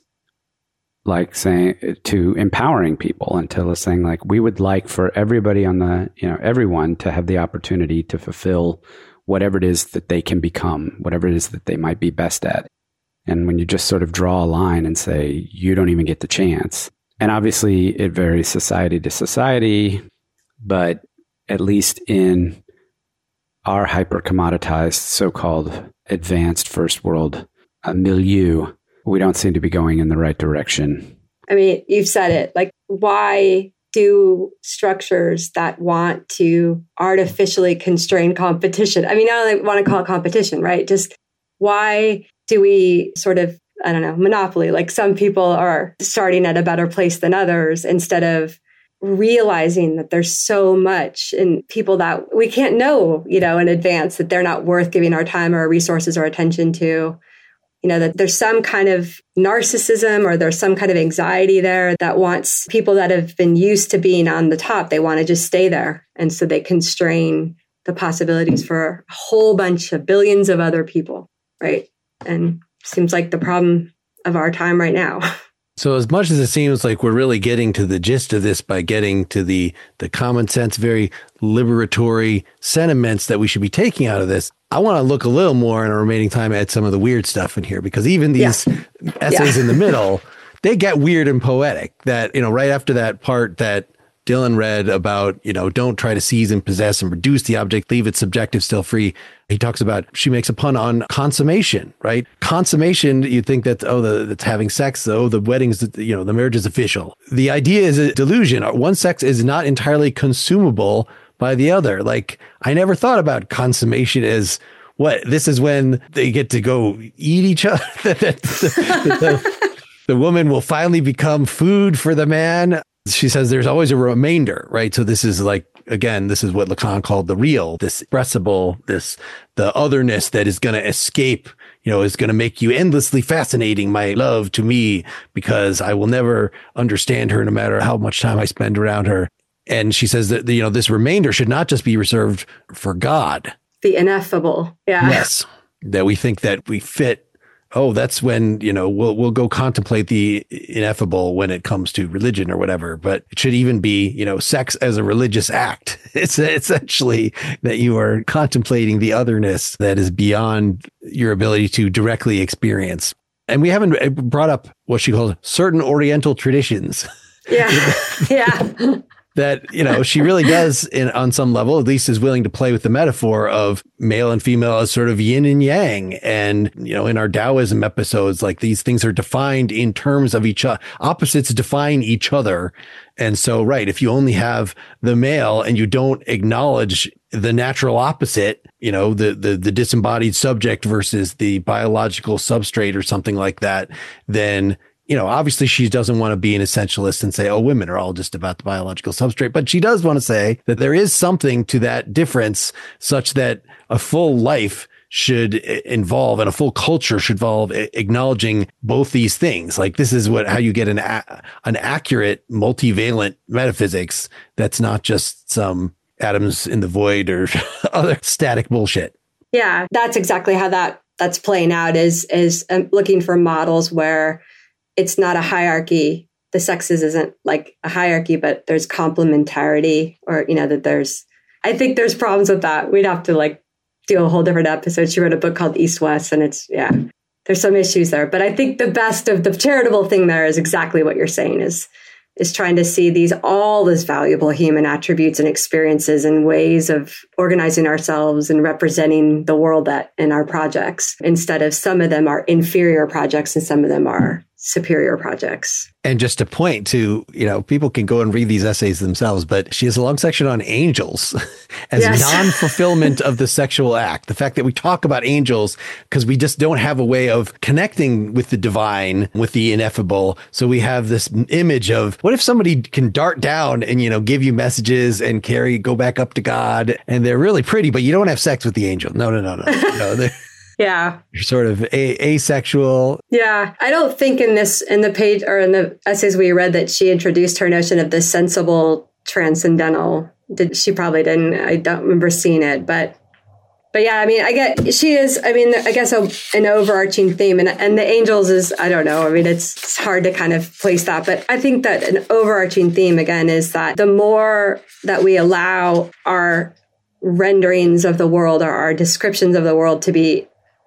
S2: like saying to empowering people until saying like, we would like for everybody on the, you know, everyone to have the opportunity to fulfill whatever it is that they can become, whatever it is that they might be best at. And when you just sort of draw a line and say, you don't even get the chance. And obviously it varies society to society, but at least in our hyper commoditized, so-called advanced first world uh, milieu, we don't seem to be going in the right direction.
S3: I mean, you've said it, like, why do structures that want to artificially constrain competition? I mean, I don't want to call it competition, right? Just why do we sort of, I don't know, monopoly? Like some people are starting at a better place than others instead of realizing that there's so much in people that we can't know, you know, in advance that they're not worth giving our time or our resources or attention to. You know, that there's some kind of narcissism or there's some kind of anxiety there that wants people that have been used to being on the top, they want to just stay there. And so they constrain the possibilities for a whole bunch of billions of other people, right? And seems like the problem of our time right now.
S1: So as much as it seems like we're really getting to the gist of this by getting to the the common sense, very liberatory sentiments that we should be taking out of this, I want to look a little more in our remaining time at some of the weird stuff in here, because even these yeah. essays yeah. in the middle, they get weird and poetic. That, you know, right after that part that Dylan read about, you know, don't try to seize and possess and reduce the object, leave it subjective, still free. He talks about, she makes a pun on consummation, right? Consummation, you think that, oh, the, that's having sex, oh, the wedding's, you know, the marriage is official. The idea is a delusion. One sex is not entirely consumable by the other. Like, I never thought about consummation as, what, this is when they get to go eat each other? the, the, the woman will finally become food for the man. She says there's always a remainder, right? So this is like, again, this is what Lacan called the real, this expressible, this, the otherness that is going to escape, you know, is going to make you endlessly fascinating, my love, to me, because I will never understand her no matter how much time I spend around her. And she says that, you know, this remainder should not just be reserved for God.
S3: The ineffable. Yeah.
S1: Yes. That we think that we fit. Oh, that's when, you know, we'll we'll go contemplate the ineffable when it comes to religion or whatever. But it should even be, you know, sex as a religious act. It's essentially that you are contemplating the otherness that is beyond your ability to directly experience. And we haven't brought up what she calls certain Oriental traditions.
S3: Yeah. Yeah.
S1: That, you know, she really does, in on some level, at least is willing to play with the metaphor of male and female as sort of yin and yang. And, you know, in our Taoism episodes, like, these things are defined in terms of each other. Opposites define each other. And so, right, if you only have the male and you don't acknowledge the natural opposite, you know, the, the, the disembodied subject versus the biological substrate or something like that, then, you know, obviously she doesn't want to be an essentialist and say, oh, women are all just about the biological substrate. But she does want to say that there is something to that difference, such that a full life should involve, and a full culture should involve, acknowledging both these things. Like, this is what, how you get an, a, an accurate multivalent metaphysics that's not just some atoms in the void or other static bullshit.
S3: Yeah, that's exactly how that that's playing out, is, is um, looking for models where it's not a hierarchy. The sexes isn't like a hierarchy, but there's complementarity, or, you know, that there's, I think there's problems with that. We'd have to like do a whole different episode. She wrote a book called East West, and it's, yeah, there's some issues there. But I think the best of the charitable thing there is exactly what you're saying, is, is trying to see these all as valuable human attributes and experiences and ways of organizing ourselves and representing the world that in our projects, instead of some of them are inferior projects and some of them are superior projects.
S1: And just to point to, you know, people can go and read these essays themselves, but she has a long section on angels as yes. non-fulfillment of the sexual act. The fact that we talk about angels because we just don't have a way of connecting with the divine, with the ineffable. So we have this image of, what if somebody can dart down and, you know, give you messages and carry, go back up to God, and they're really pretty, but you don't have sex with the angel. No, no, no, no. no they're
S3: Yeah.
S1: You're sort of a- asexual.
S3: Yeah. I don't think in this, in the page or in the essays we read, that she introduced her notion of the sensible transcendental. Did she probably didn't. I don't remember seeing it, but, but yeah, I mean, I get, she is, I mean, I guess a, an overarching theme, and, and the angels is, I don't know. I mean, it's, it's hard to kind of place that, but I think that an overarching theme again is that the more that we allow our renderings of the world or our descriptions of the world to be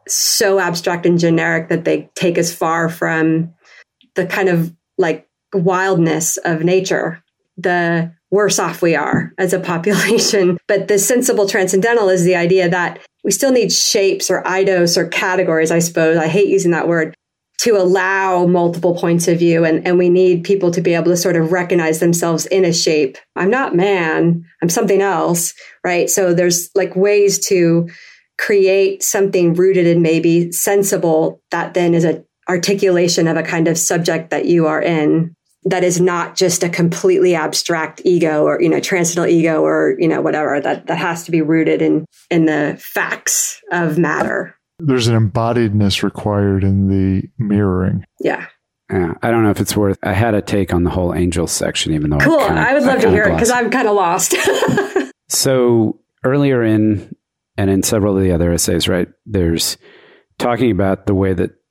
S3: so abstract and generic that they take us far from the kind of like wildness of nature, the worse off we are as a population. But the sensible transcendental is the idea that we still need shapes or eidos or categories, I suppose. I hate using that word, to allow multiple points of view. And, and we need people to be able to sort of recognize themselves in a shape. I'm not man, I'm something else, right? So there's like ways to create something rooted in maybe sensible that then is an articulation of a kind of subject that you are in, that is not just a completely abstract ego or, you know, transcendental ego or, you know, whatever, that, that has to be rooted in, in the facts of matter.
S4: There's an embodiedness required in the mirroring.
S3: Yeah.
S2: Yeah, I don't know if it's worth, I had a take on the whole angels section, even though
S3: cool.
S2: I, kinda,
S3: I would love
S2: I
S3: to hear
S2: glossed.
S3: it because I'm kind of lost.
S2: So earlier in, and in several of the other essays, right, there's talking about the way that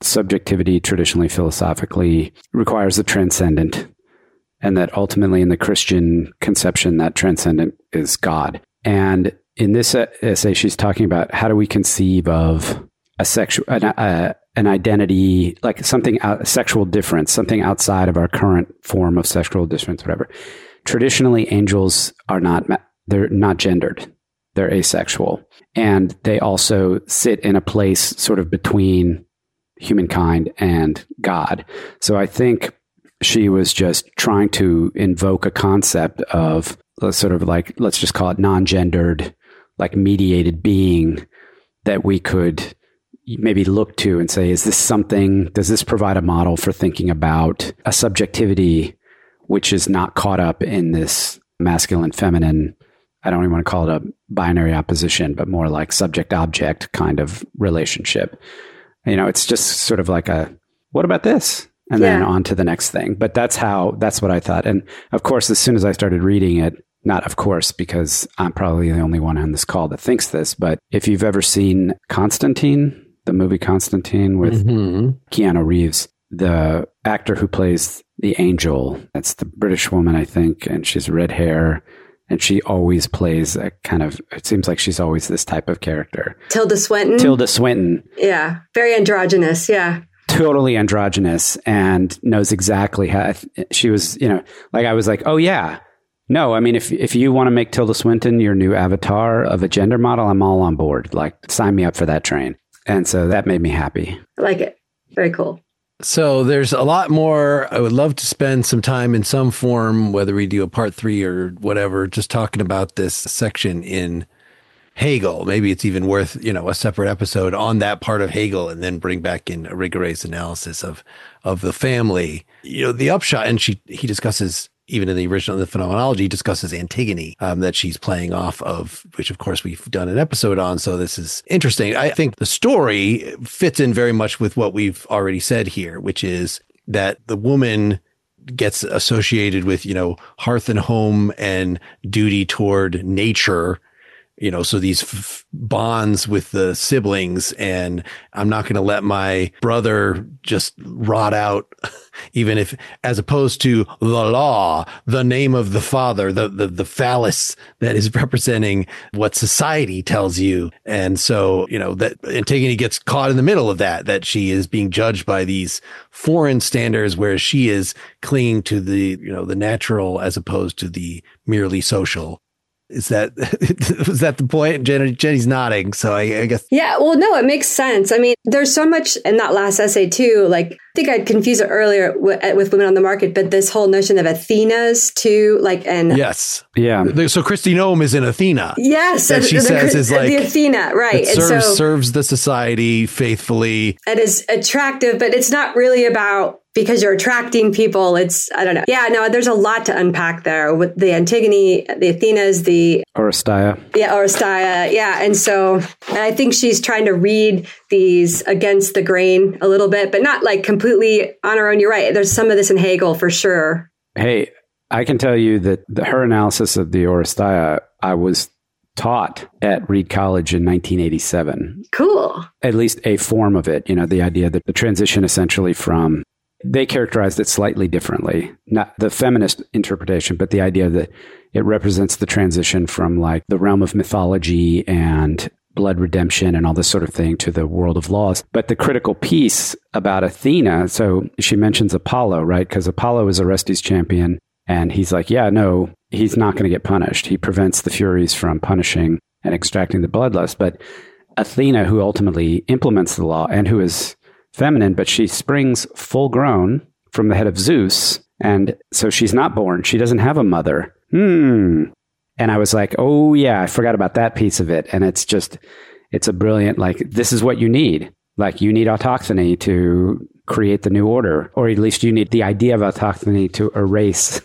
S2: subjectivity, traditionally philosophically, requires the transcendent, and that ultimately in the Christian conception, that transcendent is God. And in this essay, she's talking about how do we conceive of a sexual, an, a, an identity, like something, a sexual difference, something outside of our current form of sexual difference, whatever. Traditionally, angels are not, they're not gendered. They're asexual. And they also sit in a place sort of between humankind and God. So I think she was just trying to invoke a concept of sort of like, let's just call it non-gendered, like mediated being that we could maybe look to and say, is this something, does this provide a model for thinking about a subjectivity which is not caught up in this masculine, feminine, I don't even want to call it a binary opposition, but more like subject-object kind of relationship. You know, it's just sort of like a, what about this? And yeah. then on to the next thing. But that's how, that's what I thought. And of course, as soon as I started reading it, not of course, because I'm probably the only one on this call that thinks this, but if you've ever seen Constantine, the movie Constantine with mm-hmm. Keanu Reeves, the actor who plays the angel, that's the British woman, I think, and she's red hair. And she always plays a kind of, it seems like she's always this type of character.
S3: Tilda Swinton.
S2: Tilda Swinton.
S3: Yeah. Very androgynous. Yeah.
S2: Totally androgynous and knows exactly how she was, you know, like I was like, oh yeah. No, I mean, if if you want to make Tilda Swinton your new avatar of a gender model, I'm all on board. Like, sign me up for that train. And so that made me happy.
S3: I like it. Very cool.
S1: So there's a lot more. I would love to spend some time in some form, whether we do a part three or whatever, just talking about this section in Hegel. Maybe it's even worth, you know, a separate episode on that part of Hegel and then bring back in Irigaray's analysis of, of the family. You know, the upshot, and she, he discusses, even in the original the phenomenology, he discusses Antigone, um, that she's playing off of, which of course we've done an episode on. So this is interesting. I think the story fits in very much with what we've already said here, which is that the woman gets associated with, you know, hearth and home and duty toward nature, you know, so these f- bonds with the siblings, and I'm not going to let my brother just rot out, even if, as opposed to the law, the name of the father, the, the, the phallus that is representing what society tells you. And so, you know, that Antigone gets caught in the middle of that, that she is being judged by these foreign standards, whereas she is clinging to the, you know, the natural as opposed to the merely social. Is that, was that the point? Jenny, Jenny's nodding. So I, I guess.
S3: Yeah, well, no, it makes sense. I mean, there's so much in that last essay too. Like, I think I'd confused it earlier with, with Women on the Market, but this whole notion of Athenas too, like, and.
S2: Yes. Yeah.
S1: So Christy Nome is in Athena.
S3: Yes.
S1: That she
S3: the,
S1: says
S3: the,
S1: is like.
S3: The Athena, right.
S1: And serves,
S3: so,
S1: serves the society faithfully.
S3: It is attractive, but it's not really about, because you're attracting people. It's, I don't know. Yeah, no, there's a lot to unpack there with the Antigone, the Athenas, the
S2: Oresteia.
S3: Yeah, Oresteia. Yeah. And so and I think she's trying to read these against the grain a little bit, but not like completely on her own. You're right. There's some of this in Hegel for sure.
S2: Hey, I can tell you that the, her analysis of the Oresteia, I was taught at Reed College in nineteen eighty-seven.
S3: Cool.
S2: At least a form of it, you know, the idea that the transition essentially from, they characterized it slightly differently, not the feminist interpretation, but the idea that it represents the transition from like the realm of mythology and blood redemption and all this sort of thing to the world of laws. But the critical piece about Athena, so she mentions Apollo, right? Because Apollo is Orestes' champion. And he's like, yeah, no, he's not going to get punished. He prevents the Furies from punishing and extracting the bloodlust. But Athena, who ultimately implements the law and who is feminine, but she springs full grown from the head of Zeus. And so she's not born. She doesn't have a mother. Hmm. And I was like, oh, yeah, I forgot about that piece of it. And it's just, it's a brilliant, like, this is what you need. Like, you need autochthony to create the new order, or at least you need the idea of autochthony to erase,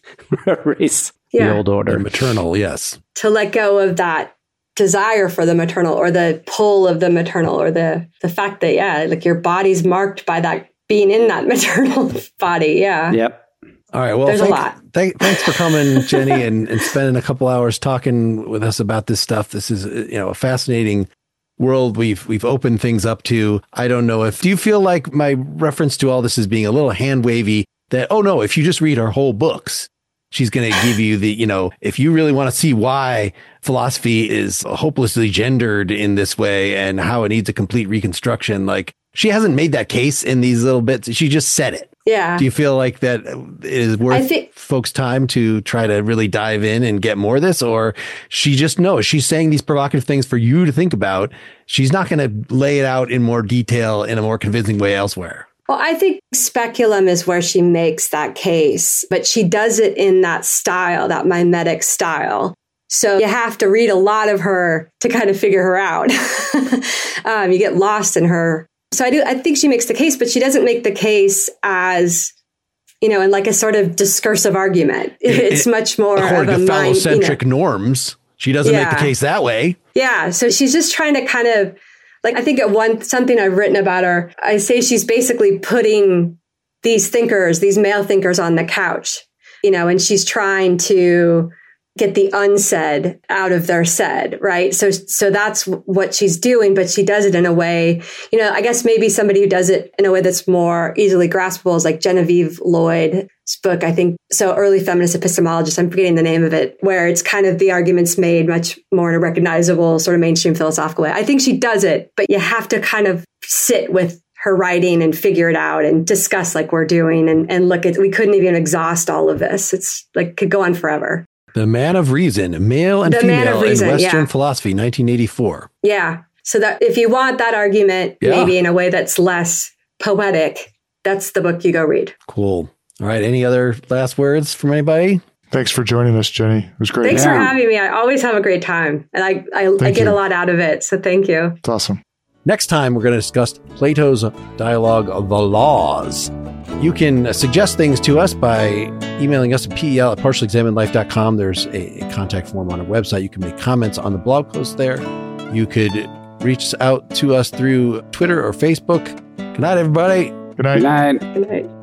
S2: erase yeah. the old order.
S1: The maternal, yes.
S3: To let go of that desire for the maternal, or the pull of the maternal, or the the fact that, yeah, like your body's marked by that being in that maternal body. Yeah.
S2: Yep.
S1: All right. Well,
S3: there's
S1: thank,
S3: a lot.
S1: Thank, thanks for coming, Jenny, and, and spending a couple hours talking with us about this stuff. This is, you know, a fascinating world we've we've opened things up to. I don't know if, do you feel like my reference to all this is being a little hand wavy that, oh no, if you just read her whole books, she's going to give you the, you know, if you really want to see why philosophy is hopelessly gendered in this way and how it needs a complete reconstruction, like she hasn't made that case in these little bits. She just said it.
S3: Yeah.
S1: Do you feel like that is worth think, folks' time to try to really dive in and get more of this? Or she just knows she's saying these provocative things for you to think about. She's not going to lay it out in more detail in a more convincing way elsewhere.
S3: Well, I think speculum is where she makes that case, but she does it in that style, that mimetic style. So you have to read a lot of her to kind of figure her out. um, you get lost in her. So I do, I think she makes the case, but she doesn't make the case as, you know, in like a sort of discursive argument. It's it, much more
S1: according
S3: of a
S1: to
S3: mind,
S1: phallocentric
S3: you know,
S1: norms. She doesn't
S3: yeah.
S1: make the case that way.
S3: Yeah. So she's just trying to kind of, like, I think at one, something I've written about her, I say she's basically putting these thinkers, these male thinkers on the couch, you know, and she's trying to get the unsaid out of their said, right? So, so that's what she's doing, but she does it in a way, you know, I guess maybe somebody who does it in a way that's more easily graspable is like Genevieve Lloyd's book, I think. So Early Feminist Epistemologist, I'm forgetting the name of it, where it's kind of the arguments made much more in a recognizable sort of mainstream philosophical way. I think she does it, but you have to kind of sit with her writing and figure it out and discuss like we're doing and, and look at, we couldn't even exhaust all of this. It's like, could go on forever.
S1: The Man of Reason, Male and
S3: the
S1: Female
S3: Reason,
S1: in Western
S3: yeah.
S1: Philosophy, nineteen eighty-four.
S3: Yeah. So that if you want that argument, yeah. maybe in a way that's less poetic, that's the book you go read.
S1: Cool. All right. Any other last words from anybody?
S4: Thanks for joining us, Jenny. It was great.
S3: Thanks
S2: yeah.
S3: for having me. I always have a great time. And I, I, I get
S4: you.
S3: a lot out of it. So thank you.
S4: It's awesome.
S1: Next time, we're going to discuss Plato's dialogue of the laws. You can suggest things to us by emailing us at P E L at partially examined life dot com. There's a, a contact form on our website. You can make comments on the blog post there. You could reach out to us through Twitter or Facebook. Good night, everybody.
S4: Good night.
S2: Good night.
S3: Good night.